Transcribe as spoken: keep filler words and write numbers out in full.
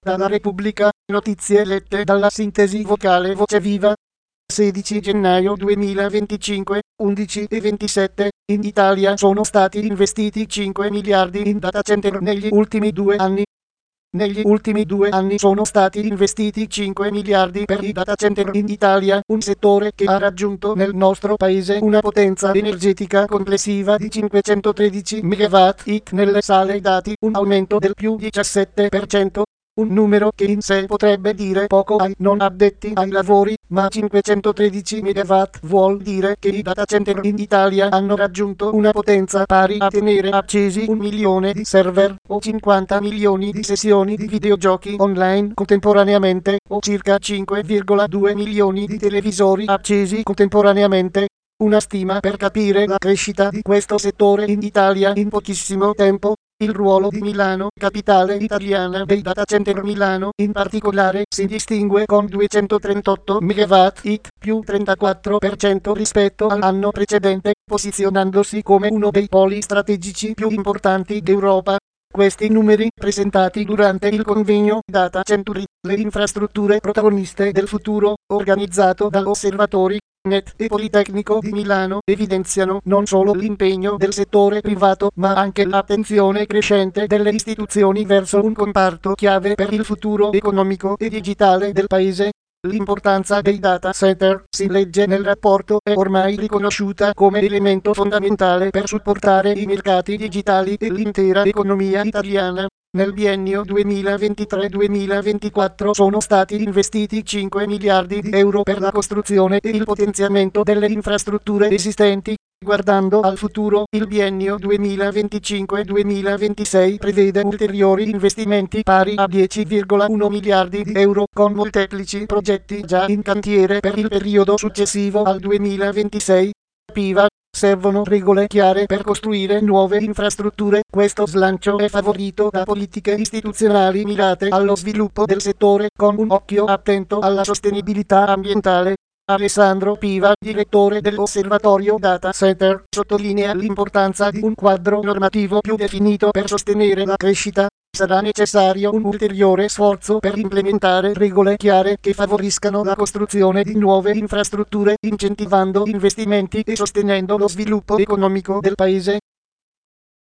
Dalla Repubblica, notizie lette dalla sintesi vocale Voce Viva. sedici gennaio duemilaventicinque, undici e ventisette, in Italia sono stati investiti cinque miliardi in data center negli ultimi due anni. Negli ultimi due anni sono stati investiti cinque miliardi per i data center in Italia, un settore che ha raggiunto nel nostro paese una potenza energetica complessiva di cinquecentotredici megawatt peak nelle sale dati, un aumento del più diciassette per cento. Un numero che in sé potrebbe dire poco ai non addetti ai lavori, ma cinquecentotredici megawatt vuol dire che i data center in Italia hanno raggiunto una potenza pari a tenere accesi un milione di server, o cinquanta milioni di sessioni di videogiochi online contemporaneamente, o circa cinque virgola due milioni di televisori accesi contemporaneamente. Una stima per capire la crescita di questo settore in Italia in pochissimo tempo. Il ruolo di Milano, capitale italiana dei data center. Milano, in particolare, si distingue con duecentotrentotto megawatt peak, più trentaquattro per cento rispetto all'anno precedente, posizionandosi come uno dei poli strategici più importanti d'Europa. Questi numeri, presentati durante il convegno Data Century, le infrastrutture protagoniste del futuro, organizzato dall'Osservatory Net e Politecnico di Milano, evidenziano non solo l'impegno del settore privato, ma anche l'attenzione crescente delle istituzioni verso un comparto chiave per il futuro economico e digitale del paese. L'importanza dei data center, si legge nel rapporto, è ormai riconosciuta come elemento fondamentale per supportare i mercati digitali e l'intera economia italiana. Nel biennio duemilaventitré duemilaventiquattro sono stati investiti cinque miliardi di euro per la costruzione e il potenziamento delle infrastrutture esistenti. Guardando al futuro, il biennio duemilaventicinque duemilaventisei prevede ulteriori investimenti pari a dieci virgola uno miliardi di euro, con molteplici progetti già in cantiere per il periodo successivo al duemilaventisei. Piva. Servono regole chiare per costruire nuove infrastrutture. Questo slancio è favorito da politiche istituzionali mirate allo sviluppo del settore, con un occhio attento alla sostenibilità ambientale. Alessandro Piva, direttore dell'Osservatorio Data Center, sottolinea l'importanza di un quadro normativo più definito per sostenere la crescita. Sarà necessario un ulteriore sforzo per implementare regole chiare che favoriscano la costruzione di nuove infrastrutture, incentivando investimenti e sostenendo lo sviluppo economico del paese.